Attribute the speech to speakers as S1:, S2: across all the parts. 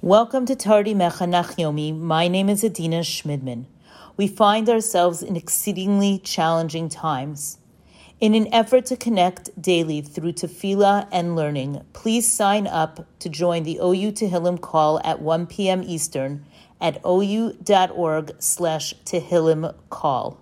S1: Welcome to Tardi Mechanach Yomi. My name is Adina Schmidman. We find ourselves in exceedingly challenging times. In an effort to connect daily through tefillah and learning, please sign up to join the OU Tehillim call at 1 p.m. Eastern at ou.org/Tehillim call.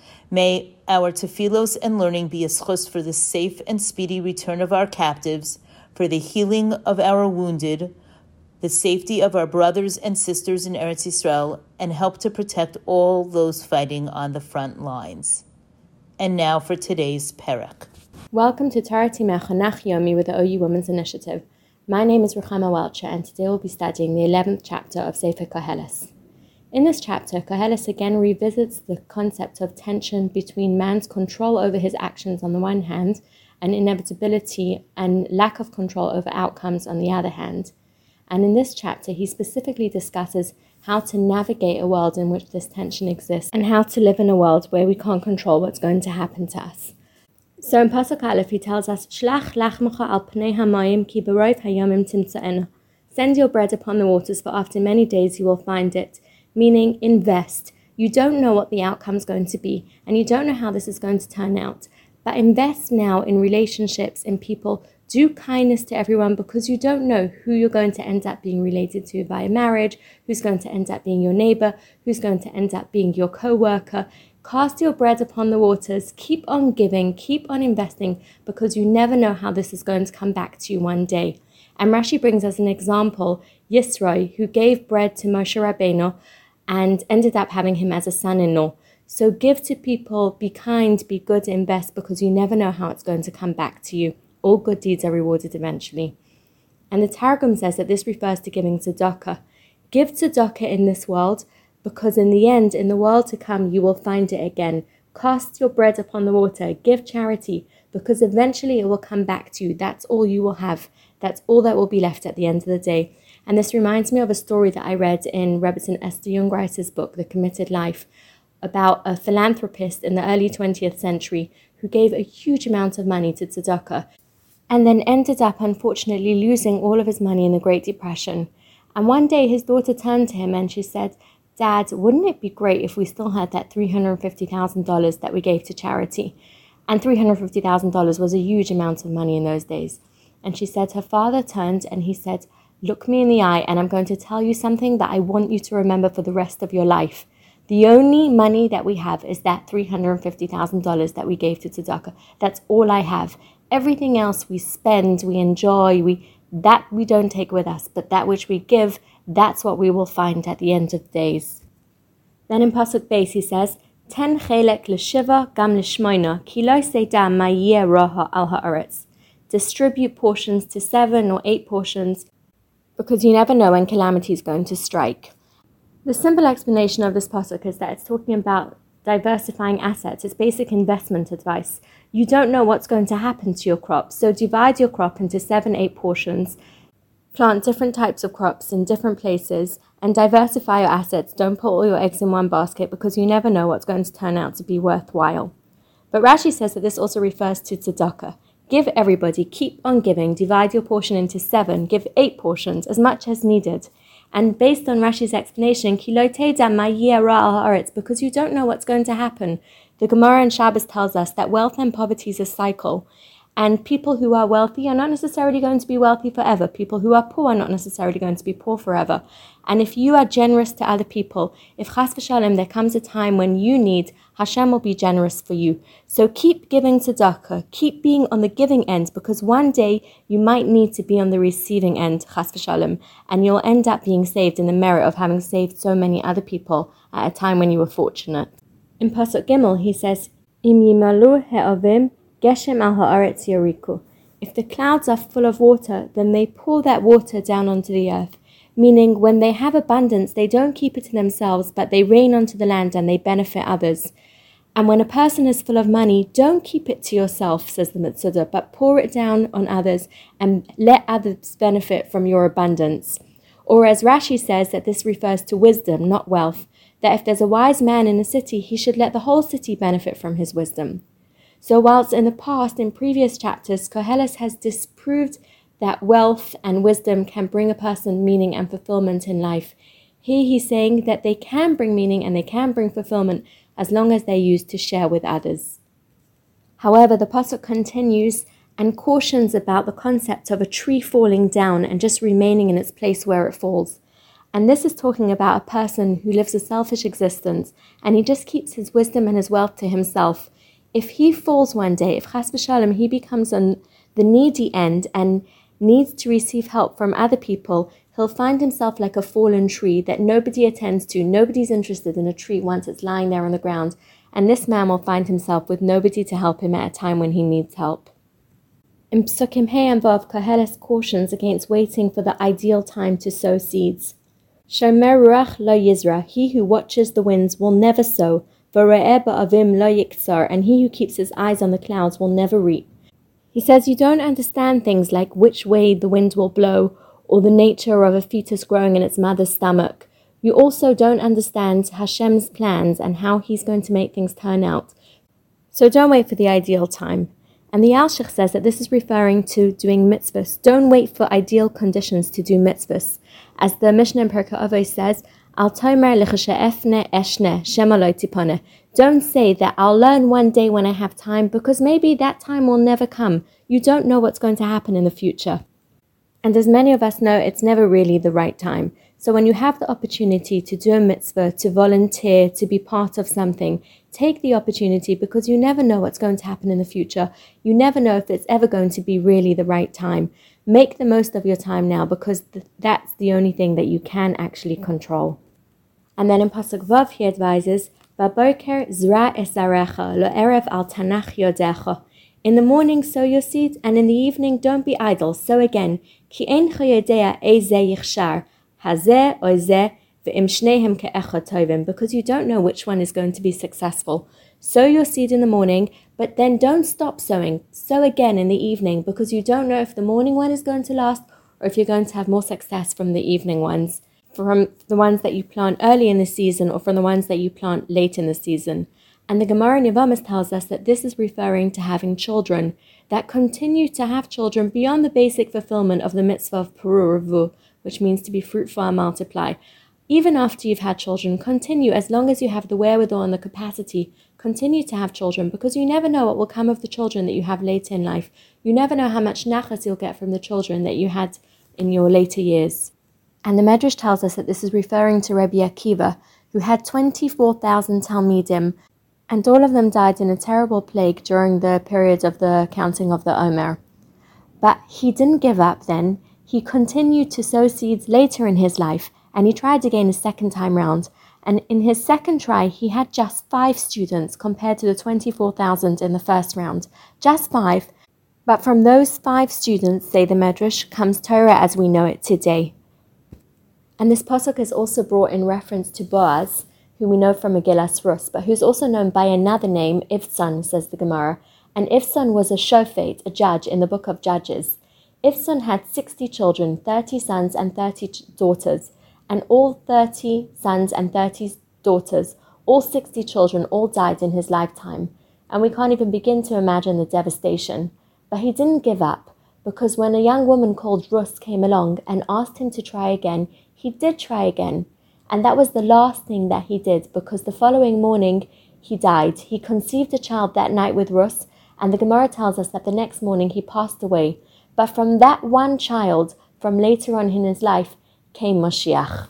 S1: May our tefillos and learning be a schus for the safe and speedy return of our captives, for the healing of our wounded, the safety of our brothers and sisters in Eretz Yisrael, and help to protect all those fighting on the front lines. And now for today's Perek.
S2: Welcome to Tarati Mechanach Yomi with the OU Women's Initiative. My name is Ruchama Welcher, and today we'll be studying the 11th chapter of Sefer Koheles. In this chapter, Koheles again revisits the concept of tension between man's control over his actions on the one hand, and inevitability and lack of control over outcomes on the other hand. And in this chapter, he specifically discusses how to navigate a world in which this tension exists and how to live in a world where we can't control what's going to happen to us. So in Pasuk Aleph, he tells us, Shlach lachmecha al pnei hamayim ki b'roiv hayamim timtza'enu. Send your bread upon the waters, for after many days you will find it. Meaning, invest. You don't know what the outcome's going to be, and you don't know how this is going to turn out. But invest now in relationships, in people. Do kindness to everyone, because you don't know who you're going to end up being related to via marriage, who's going to end up being your neighbor, who's going to end up being your co-worker. Cast your bread upon the waters. Keep on giving, keep on investing, because you never know how this is going to come back to you one day. And Rashi brings us an example, Yisro, who gave bread to Moshe Rabbeinu and ended up having him as a son-in-law. So give to people, be kind, be good, invest, because you never know how it's going to come back to you. All good deeds are rewarded eventually. And the Targum says that this refers to giving tzedakah. Give tzedakah in this world, because in the end, in the world to come, you will find it again. Cast your bread upon the water, give charity, because eventually it will come back to you. That's all you will have. That's all that will be left at the end of the day. And this reminds me of a story that I read in Rebbetzin Esther Jungreis's book, The Committed Life, about a philanthropist in the early 20th century who gave a huge amount of money to tzedakah, and then ended up, unfortunately, losing all of his money in the Great Depression. And one day his daughter turned to him and she said, Dad, wouldn't it be great if we still had that $350,000 that we gave to charity? And $350,000 was a huge amount of money in those days. And she said her father turned and he said, look me in the eye and I'm going to tell you something that I want you to remember for the rest of your life. The only money that we have is that $350,000 that we gave to tzedakah. That's all I have. Everything else we spend, we enjoy, that we don't take with us, but that which we give, that's what we will find at the end of the days. Then in Pasuk Beis he says, Ten chelek l'shiva gam l'shmoina, ki lo seida ma yeh roha al ha'aretz. Distribute portions to 7 or 8 portions, because you never know when calamity is going to strike. The simple explanation of this pasuk is that it's talking about diversifying assets. It's basic investment advice. You don't know what's going to happen to your crop, so divide your crop into 7-8 portions, plant different types of crops in different places, and diversify your assets. Don't put all your eggs in one basket, because you never know what's going to turn out to be worthwhile. But Rashi says that this also refers to tzedakah. Give everybody, keep on giving, divide your portion into 7, give 8 portions, as much as needed. And based on Rashi's explanation, because you don't know what's going to happen. The Gemara in Shabbos tells us that wealth and poverty is a cycle. And people who are wealthy are not necessarily going to be wealthy forever. People who are poor are not necessarily going to be poor forever. And if you are generous to other people, if chas v'shalom there comes a time when you need, Hashem will be generous for you. So keep giving tzedakah, keep being on the giving end, because one day you might need to be on the receiving end, chas v'shalom, and you'll end up being saved in the merit of having saved so many other people at a time when you were fortunate. In Pasuk Gimel he says, Im yimalu he'avim Geshem al ha'aretz yariku. If the clouds are full of water, then they pour that water down onto the earth. Meaning, when they have abundance, they don't keep it to themselves, but they rain onto the land and they benefit others. And when a person is full of money, don't keep it to yourself, says the Mitzvah, but pour it down on others and let others benefit from your abundance. Or as Rashi says, that this refers to wisdom, not wealth, that if there's a wise man in a city, he should let the whole city benefit from his wisdom. So whilst in the past, in previous chapters, Koheles has disproved that wealth and wisdom can bring a person meaning and fulfillment in life. Here he's saying that they can bring meaning and they can bring fulfillment as long as they're used to share with others. However, the pasuk continues and cautions about the concept of a tree falling down and just remaining in its place where it falls. And this is talking about a person who lives a selfish existence and he just keeps his wisdom and his wealth to himself. If he falls one day, if chas v'shalom he becomes on the needy end and needs to receive help from other people, he'll find himself like a fallen tree that nobody attends to. Nobody's interested in a tree once it's lying there on the ground. And this man will find himself with nobody to help him at a time when he needs help. In Psukim Hey and Vav, Koheles cautions against waiting for the ideal time to sow seeds. Shomer ruach lo yizra, he who watches the winds will never sow. V're'eh ba'avim lo yiktsar, and he who keeps his eyes on the clouds will never reap. He says you don't understand things like which way the wind will blow or the nature of a fetus growing in its mother's stomach. You also don't understand Hashem's plans and how he's going to make things turn out. So don't wait for the ideal time. And the Alshich says that this is referring to doing mitzvahs. Don't wait for ideal conditions to do mitzvahs. As the Mishnah in Pirkei Avos says, Al tomer l'chashe'efne eshne shema lo tipone. Don't say that I'll learn one day when I have time, because maybe that time will never come. You don't know what's going to happen in the future. And as many of us know, it's never really the right time. So when you have the opportunity to do a mitzvah, to volunteer, to be part of something, take the opportunity, because you never know what's going to happen in the future. You never know if it's ever going to be really the right time. Make the most of your time now, because that's the only thing that you can actually control. And then in Pasuk Vav he advises, Baboker zra esarecha lo erev al tanach yodecha. In the morning sow your seed, and in the evening don't be idle. Sow again. Ki ein chayodea ezeh yichshar. Hazeh or zeh v'im shnehem ke'echad tovim, because you don't know which one is going to be successful. Sow your seed in the morning, but then don't stop sowing. Sow again in the evening, because you don't know if the morning one is going to last or if you're going to have more success from the evening ones, from the ones that you plant early in the season or from the ones that you plant late in the season. And the Gemara in Yevamos tells us that this is referring to having children, that continue to have children beyond the basic fulfillment of the mitzvah of Peru Revu, which means to be fruitful and multiply. Even after you've had children, continue, as long as you have the wherewithal and the capacity, continue to have children, because you never know what will come of the children that you have later in life. You never know how much nachas you'll get from the children that you had in your later years. And the Medrash tells us that this is referring to Rabbi Akiva, who had 24,000 Talmidim, and all of them died in a terrible plague during the period of the counting of the Omer. But he didn't give up then. He continued to sow seeds later in his life, and he tried again a second time round. And in his second try, he had just 5 students compared to the 24,000 in the first round. Just 5. But from those 5 students, say the Medrash, comes Torah as we know it today. And this pasuk is also brought in reference to Boaz, who we know from Megillas Rus, but who's also known by another name, Ivtzon, says the Gemara. And Ivtzon was a shofet, a judge in the book of Judges. Ivtzon had 60 children, 30 sons and 30 daughters, and all 30 sons and 30 daughters, all 60 children, all died in his lifetime. And we can't even begin to imagine the devastation. But he didn't give up, because when a young woman called Rus came along and asked him to try again, he did try again. And that was the last thing that he did, because the following morning he died. He conceived a child that night with Rus, and the Gemara tells us that the next morning he passed away. But from that one child, from later on in his life, came Moshiach.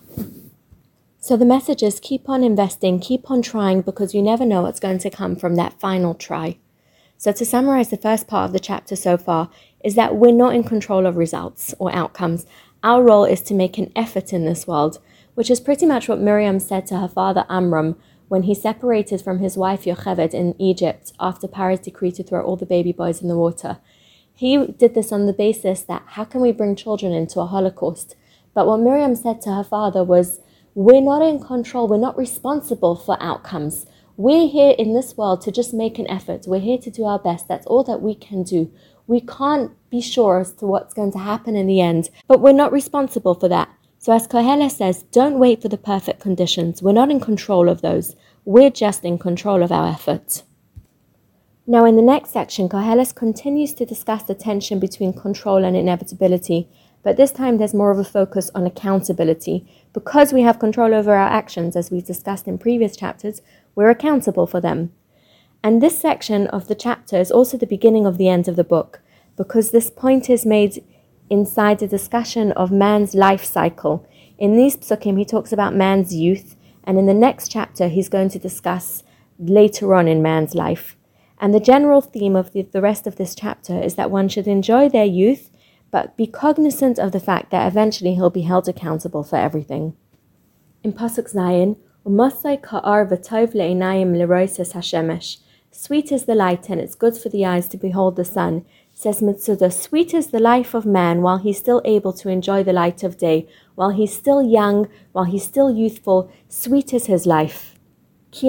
S2: So the message is keep on investing, keep on trying, because you never know what's going to come from that final try. So to summarize the first part of the chapter so far, is that we're not in control of results or outcomes. Our role is to make an effort in this world, which is pretty much what Miriam said to her father Amram when he separated from his wife Yocheved in Egypt after Pharaoh's decree to throw all the baby boys in the water. He did this on the basis that how can we bring children into a Holocaust? But what Miriam said to her father was, we're not in control, we're not responsible for outcomes. We're here in this world to just make an effort. We're here to do our best. That's all that we can do. We can't be sure as to what's going to happen in the end, but we're not responsible for that. So as Koheles says, don't wait for the perfect conditions. We're not in control of those. We're just in control of our efforts. Now in the next section, Koheles continues to discuss the tension between control and inevitability, but this time there's more of a focus on accountability. Because we have control over our actions, as we've discussed in previous chapters, we're accountable for them. And this section of the chapter is also the beginning of the end of the book, because this point is made inside the discussion of man's life cycle. In these psukim, he talks about man's youth, and in the next chapter, he's going to discuss later on in man's life. And the general theme of the rest of this chapter is that one should enjoy their youth, but be cognizant of the fact that eventually he'll be held accountable for everything. In Pasuk Zayin, Umasai ka'ar v'tov le'einayim l'roises hashemesh. Sweet is the light, and it's good for the eyes to behold the sun. Says Mitzuda, sweet is the life of man while he's still able to enjoy the light of day, while he's still young, while he's still youthful, sweet is his life. If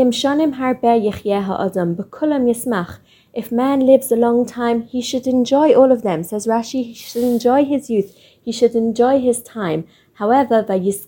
S2: man lives a long time, he should enjoy all of them. Says Rashi, he should enjoy his youth, he should enjoy his time. However, but he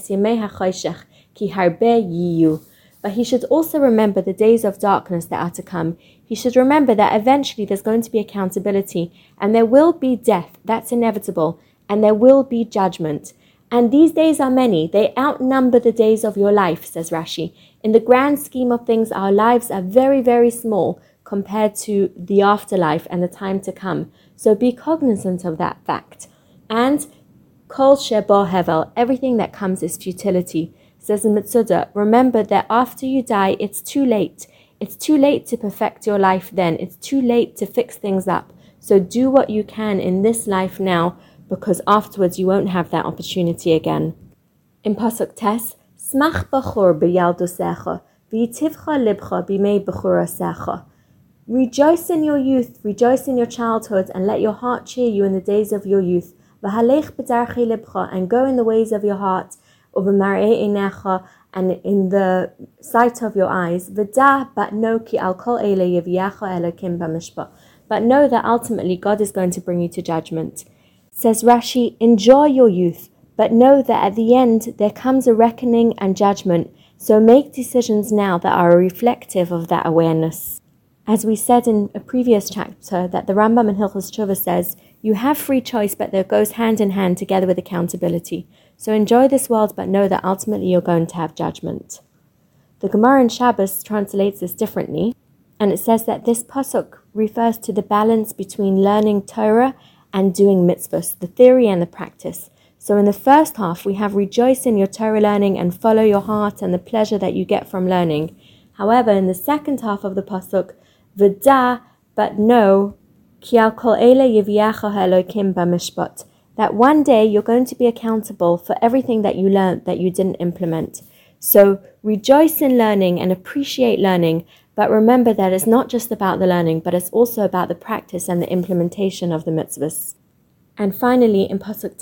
S2: should also remember the days of darkness that are to come. He should remember that eventually there's going to be accountability, and there will be death, that's inevitable, and there will be judgment. And these days are many, they outnumber the days of your life, says Rashi. In the grand scheme of things, our lives are very, very small compared to the afterlife and the time to come. So be cognizant of that fact. And kol shebo hevel, everything that comes is futility. Says in Mitzuda, remember that after you die, it's too late. It's too late to perfect your life then. It's too late to fix things up. So do what you can in this life now, because afterwards you won't have that opportunity again. In Pasuk Tes, Smach b'chor b'yaldosecha, v'yitivcha libcha b'mei b'chorasecha. Rejoice in your youth, rejoice in your childhood, and let your heart cheer you in the days of your youth. V'halech b'darchei libcha, and go in the ways of your heart, u'b'mar'ei einecha, and in the sight of your eyes. V'da, but know ki al kol eile yivyacha elokim b'mishpat. But know that ultimately God is going to bring you to judgment. Says Rashi, enjoy your youth, but know that at the end there comes a reckoning and judgment, so make decisions now that are reflective of that awareness. As we said in a previous chapter, that the Rambam in Hilchos Tshuva says, you have free choice, but that goes hand in hand together with accountability. So enjoy this world, but know that ultimately you're going to have judgment. The Gemara in Shabbos translates this differently, and it says that this pasuk refers to the balance between learning Torah and doing mitzvahs, the theory and the practice. So in the first half, we have rejoice in your Torah learning and follow your heart and the pleasure that you get from learning. However, in the second half of the pasuk, v'da, but know, ki al kol eile yivyacha elokim b'mishpat, that one day you're going to be accountable for everything that you learned that you didn't implement. So rejoice in learning and appreciate learning, but remember that it's not just about the learning, but it's also about the practice and the implementation of the mitzvahs. And finally, in Pasuk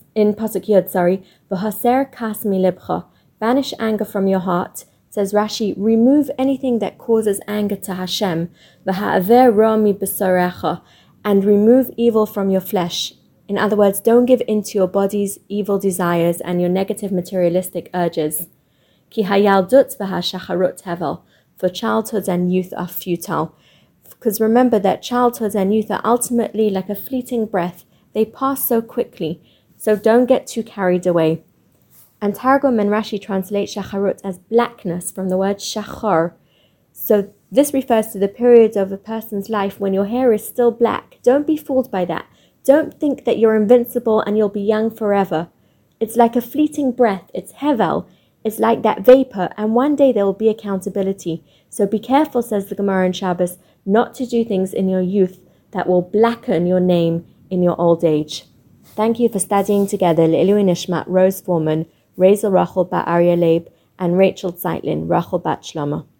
S2: Yod, v'haser kas mi libcha, banish anger from your heart. Says Rashi, remove anything that causes anger to Hashem, v'ha'aver ra mi b'sarecha, and remove evil from your flesh. In other words, don't give in to your body's evil desires and your negative materialistic urges. Ki hayaldut v'hashacharut hevel, for childhood and youth are futile. Because remember that childhood and youth are ultimately like a fleeting breath. They pass so quickly, so don't get too carried away. And Targum and Rashi translate shacharut as blackness from the word shachar. So this refers to the period of a person's life when your hair is still black. Don't be fooled by that. Don't think that you're invincible and you'll be young forever. It's like a fleeting breath. It's hevel. It's like that vapor, and one day there will be accountability. So be careful, says the Gemara in Shabbos, not to do things in your youth that will blacken your name in your old age. Thank you for studying together Le'ilui Nishmat Rose Foreman, Razel Rachel Bat Arya Leib, and Rachel Zeitlin, Rachel Bat Shlomo.